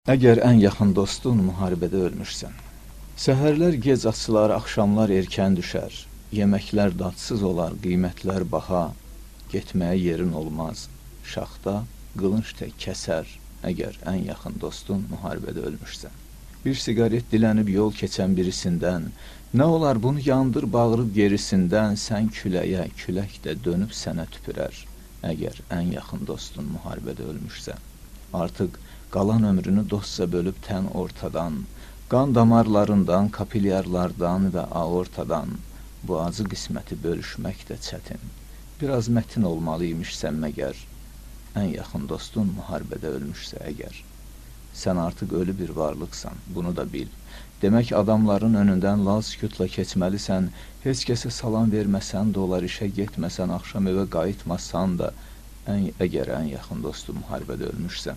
Əgər ən yaxın dostun müharibədə ölmüşsən, səhərlər gec açılar, axşamlar erkən düşər, yeməklər dadsız olar, qiymətlər baha, getməyə yerin olmaz, şaxta qılınc tək kəsər, əgər ən yaxın dostun müharibədə ölmüşsən. Bir siqaret dilənib yol keçən birisindən, nə olar bunu yandır bağırıb gerisindən, sən küləyə, külək də dönüb sənə tüpürər, əgər ən yaxın dostun müharibədə ölmüşsən. Artıq qalan ömrünü dostca bölüb tən ortadan, qan damarlarından, kapilyarlardan və aortadan, bu acı qisməti bölüşmək də çətin. Biraz mətin olmalıymışsən məgər, ən yaxın dostun müharibədə ölmüşsə əgər. Sən artıq ölü bir varlıqsan, bunu da bil. Demək adamların önündən lal-sükutla keçməlisən, heç kəsə salam verməsən də olar, işə getməsən, axşam evə qayıtmasan da, əgər ən yaxın dostun müharibədə ölmüşsən.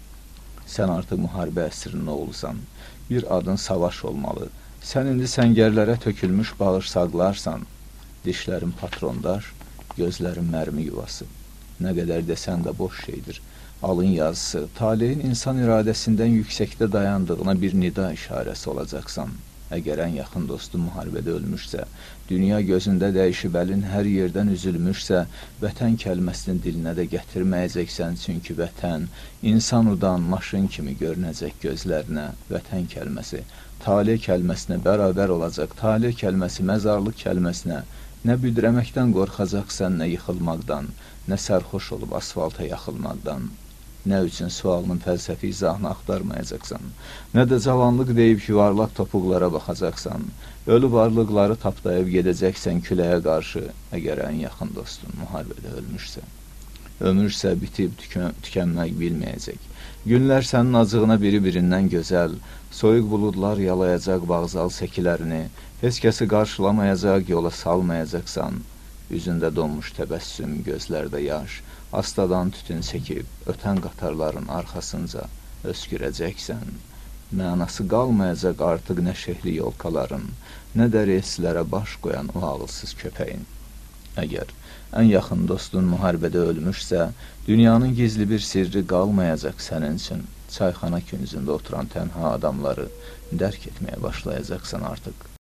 Sən artıq müharibə əsrinin oğlusan, bir adın savaş olmalı. Sən indi səngərlərə tökülmüş bağırsaqlarsan, dişlərin patrondaş, gözlərin mərmi yuvası. Nə qədər desən də boş şeydir. Alın yazısı, taleyin insan iradəsindən yüksəkdə dayandığına bir nida işarəsi olacaqsan. Əgər ən yaxın dostun müharibədə ölmüşsə, dünya gözündə dəyişib əlin hər yerdən üzülmüşsə, vətən kəlməsini dilinə də gətirməyəcəksən, çünki vətən, insan udan maşın kimi görünəcək gözlərinə, vətən kəlməsi, tale kəlməsinə bərabər olacaq, tale kəlməsi məzarlıq kəlməsinə, nə büdrəməkdən qorxacaqsan, nə yıxılmaqdan, nə sərxoş olub asfalta yaxılmaqdan. Nə üçün sualının fəlsəfi izahını axtarmayacaqsan, nə də cavanlıq deyib yuvarlaq topuqlara baxacaqsan, ölü varlıqları tapdayıb gedəcəksən küləyə qarşı, əgər ən yaxın dostun müharibədə ölmüşsə. Ömürsə bitib tükənmək bilməyəcək. Günlər sənin acığına biri-birindən gözəl, soyuq buludlar yalayacaq bağzal səkilərini, heç kəsi qarşılamayacaq, yola salmayacaqsan, üzündə donmuş təbəssüm, gözlərdə yaş, astadan tütün çəkib, ötən qatarların arxasınca öskürəcəksən. Mənası qalmayacaq artıq nə şehli yolkaların, nə də reyslərə baş qoyan o ağılsız köpəyin. Əgər ən yaxın dostun müharibədə ölmüşsə, dünyanın gizli bir sirri qalmayacaq sənin üçün. Çayxana küncündə oturan tənha adamları dərk etməyə başlayacaqsan artıq.